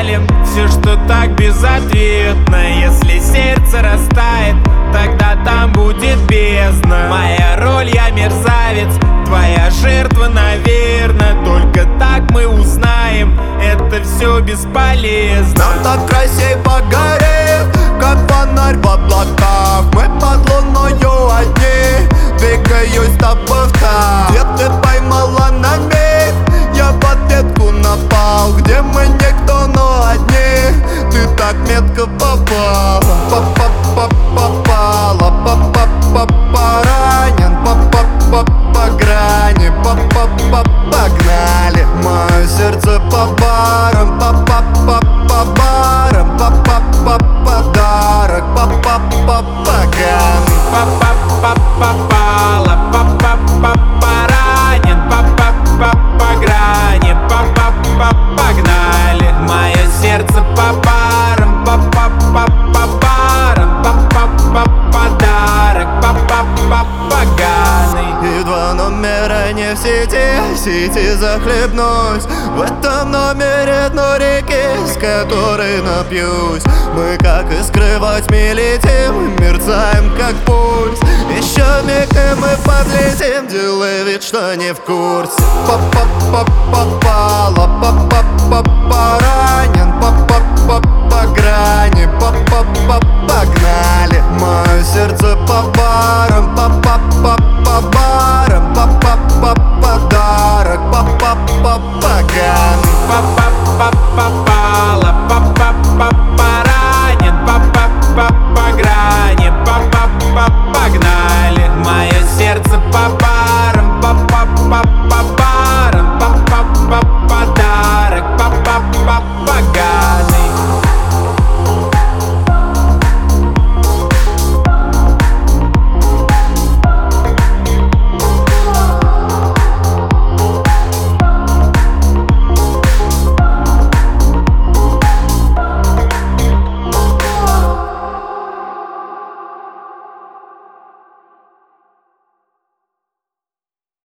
печален. Все, что так безответно. Если сердце растает, тогда там будет бездна. Моя роль, я мерзавец, твоя жертва, наверно. Только так мы узнаем, это все бесполезно. Нам так красиво горит, как фонарь в облаках. Мы под луною одни, двигаюсь с тобой в такт. Где ты поймала на миг, я в ответку напал. Где мы никто, но одни, ты так метко попала. Попала, ранен, по грани, погнали. Мое сердце по барам, по барам, подарок, поганый. Попала, ранен, по грани, погнали. Мое сердце по барам, подарок, поганый. И два номера не в сети захлебнусь. В этом номере дно реки, с которой напьюсь. Мы как искры во тьме летим, мерцаем как пульс. Еще миг и мы подлетим, делай вид, что не в курсе. Попала, ранен,